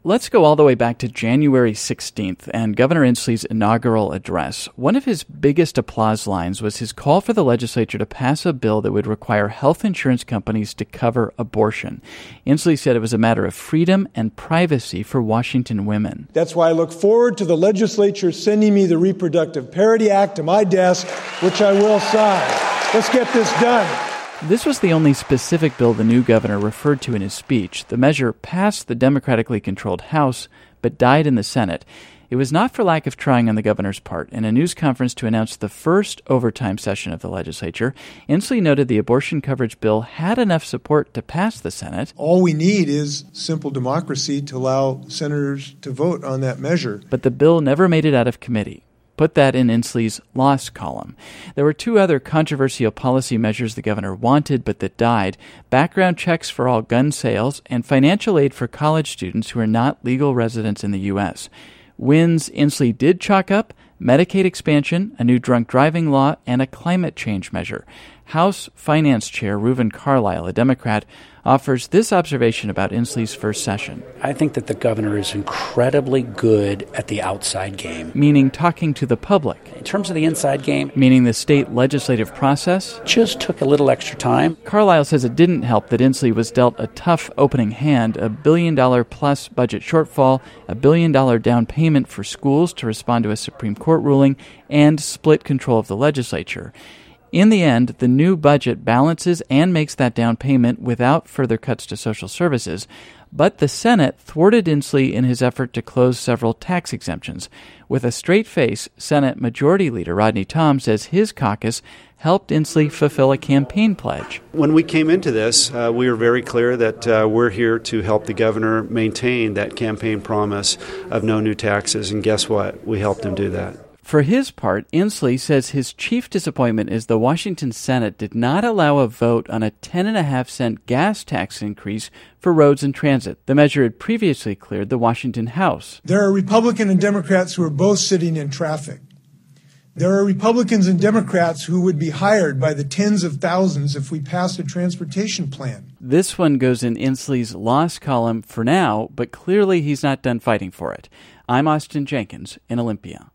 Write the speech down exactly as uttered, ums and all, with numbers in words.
Let's go all the way back to January sixteenth and Governor Inslee's inaugural address. One of his biggest applause lines was his call for the legislature to pass a bill that would require health insurance companies to cover abortion. Inslee said it was a matter of freedom and privacy for Washington women. That's why I look forward to the legislature sending me the Reproductive Parity Act to my desk, which I will sign. Let's get this done. This was the only specific bill the new governor referred to in his speech. The measure passed the Democratically controlled House, but died in the Senate. It was not for lack of trying on the governor's part. In a news conference to announce the first overtime session of the legislature, Inslee noted the abortion coverage bill had enough support to pass the Senate. All we need is simple democracy to allow senators to vote on that measure. But the bill never made it out of committee. Put that in Inslee's lost column. There were two other controversial policy measures the governor wanted but that died: background checks for all gun sales and financial aid for college students who are not legal residents in the U S. Wins Inslee did chalk up: Medicaid expansion, a new drunk driving law, and a climate change measure. House Finance Chair Reuven Carlyle, a Democrat, offers this observation about Inslee's first session. I think that the governor is incredibly good at the outside game. Meaning talking to the public. In terms of the inside game, meaning the state legislative process, just took a little extra time. Carlyle says it didn't help that Inslee was dealt a tough opening hand: a billion dollar plus budget shortfall, a billion dollar down payment for schools to respond to a Supreme Court ruling, and split control of the legislature. In the end, the new budget balances and makes that down payment without further cuts to social services. But the Senate thwarted Inslee in his effort to close several tax exemptions. With a straight face, Senate Majority Leader Rodney Tom says his caucus helped Inslee fulfill a campaign pledge. When we came into this, uh, we were very clear that uh, we're here to help the governor maintain that campaign promise of no new taxes. And guess what? We helped him do that. For his part, Inslee says his chief disappointment is the Washington Senate did not allow a vote on a ten and a half cent gas tax increase for roads and transit. The measure had previously cleared the Washington House. There are Republicans and Democrats who are both sitting in traffic. There are Republicans and Democrats who would be hired by the tens of thousands if we passed a transportation plan. This one goes in Inslee's lost column for now, but clearly he's not done fighting for it. I'm Austin Jenkins in Olympia.